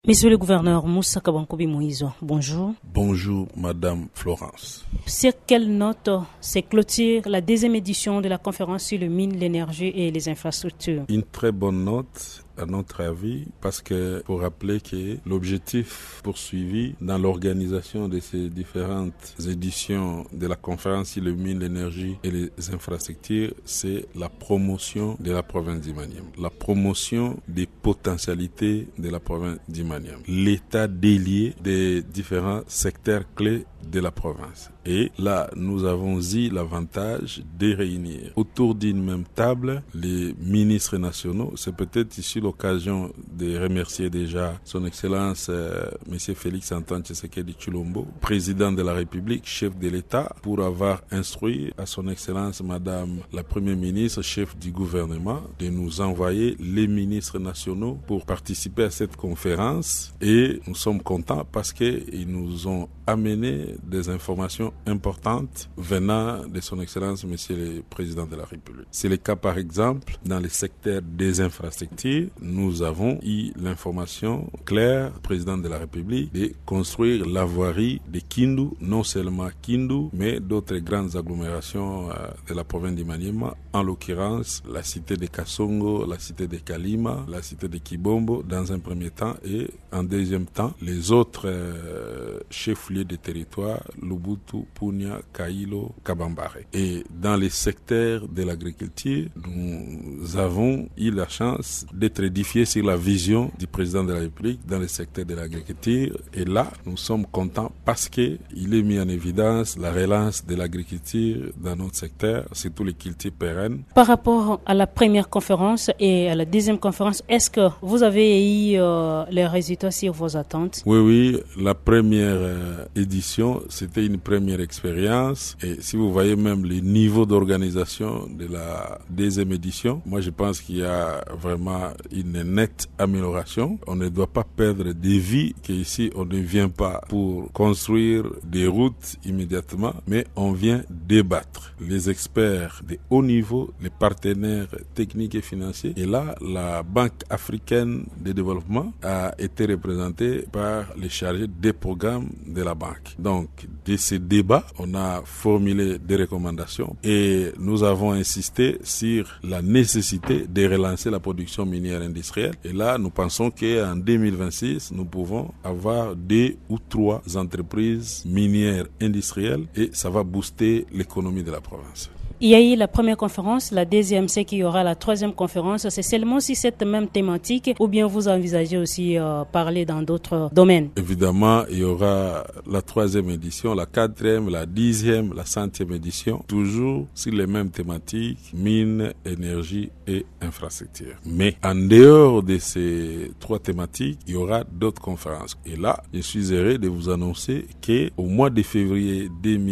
Monsieur le gouverneur Moussa Kabankobi Moïse, bonjour. Bonjour Madame Florence. Sur quelle note se clôture la deuxième édition de la conférence sur le mine, l'énergie et les infrastructures? Une très bonne note à notre avis, parce que pour rappeler que l'objectif poursuivi dans l'organisation de ces différentes éditions de la conférence sur le mine, l'énergie et les infrastructures, c'est la promotion de la province du Maniema, la promotion des potentialités de la province du Maniema, l'état délié des différents secteurs clés de la province. Et là, nous avons eu l'avantage de réunir autour d'une même table les ministres nationaux. C'est peut-être ici l'occasion de remercier déjà son Excellence M. Félix Antoine Tshisekedi Tshilombo, président de la République, chef de l'État, pour avoir instruit à son Excellence Madame la Première ministre, chef du gouvernement, de nous envoyer les ministres nationaux pour participer à cette conférence. Et nous sommes contents parce qu'ils nous ont amené des informations importantes venant de son Excellence Monsieur le Président de la République. C'est le cas par exemple dans le secteur des infrastructures. Nous avons eu l'information claire du Président de la République de construire la voirie de Kindu, non seulement Kindu, mais d'autres grandes agglomérations de la province du Maniema, en l'occurrence la cité de Kasongo, la cité de Kalima, la cité de Kibombo dans un premier temps, et en deuxième temps les autres chefs-lieux des territoires, Lubutu, Punia, Kailo, Kabambare. Et dans les secteurs de l'agriculture, nous avons eu la chance d'être édifiés sur la vision du président de la République dans le secteur de l'agriculture. Et là, nous sommes contents parce qu'il est mis en évidence la relance de l'agriculture dans notre secteur, surtout les cultures pérennes. Par rapport à la première conférence et à la deuxième conférence, est-ce que vous avez eu les résultats sur vos attentes? Oui, la première édition, c'était une première expérience. Et si vous voyez même le niveau d'organisation de la deuxième édition, moi je pense qu'il y a vraiment une nette amélioration. On ne doit pas perdre de vue qu'ici on ne vient pas pour construire des routes immédiatement, mais on vient débattre. Les experts de haut niveau, les partenaires techniques et financiers. Et là, la Banque africaine de développement a été représentée par les chargés des programmes de la banque. Donc, de ces débats, on a formulé des recommandations et nous avons insisté sur la nécessité de relancer la production minière industrielle. Et là, nous pensons qu'en 2026, nous pouvons avoir 2 ou 3 entreprises minières industrielles et ça va booster l'économie de la province. Il y a eu la première conférence, la deuxième, c'est qu'il y aura la troisième conférence. C'est seulement si cette même thématique ou bien vous envisagez aussi parler dans d'autres domaines? Évidemment, il y aura la troisième édition, la quatrième, la 10e, la 100e édition, toujours sur les mêmes thématiques, mines, énergie et infrastructure. Mais en dehors de ces 3 thématiques, il y aura d'autres conférences. Et là, je suis heureux de vous annoncer qu'au mois de février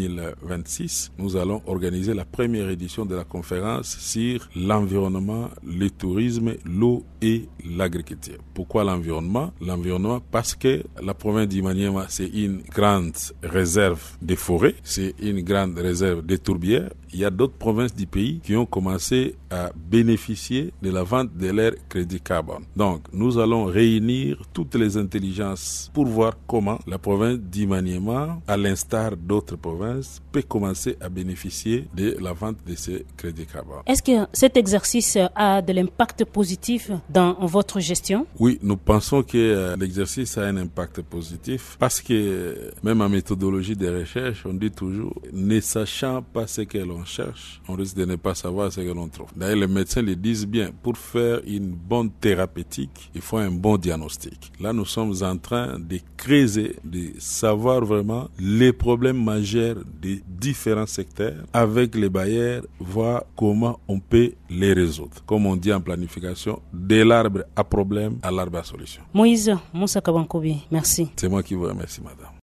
2026, nous allons organiser la première édition de la conférence sur l'environnement, le tourisme, l'eau et l'agriculture. Pourquoi l'environnement? L'environnement parce que la province du Maniema, c'est une grande réserve de forêts, c'est une grande réserve de tourbières. Il y a d'autres provinces du pays qui ont commencé à bénéficier de la vente de leur crédit carbone. Donc, nous allons réunir toutes les intelligences pour voir comment la province du Maniema, à l'instar d'autres provinces, peut commencer à bénéficier de la vente de ces crédits carbone. Est-ce que cet exercice a de l'impact positif dans votre gestion? Oui, nous pensons que l'exercice a un impact positif parce que même en méthodologie de recherche, on dit toujours, ne sachant pas ce que l'on cherche, on risque de ne pas savoir ce que l'on trouve. D'ailleurs, les médecins le disent bien, pour faire une bonne thérapeutique, il faut un bon diagnostic. Là, nous sommes en train de creuser, de savoir vraiment les problèmes majeurs des différents secteurs avec les bailleurs, voir comment on peut les résoudre. Comme on dit en planification, de l'arbre à problème à l'arbre à solution. Moïse Moussa Kabankobi, merci. C'est moi qui vous remercie, madame.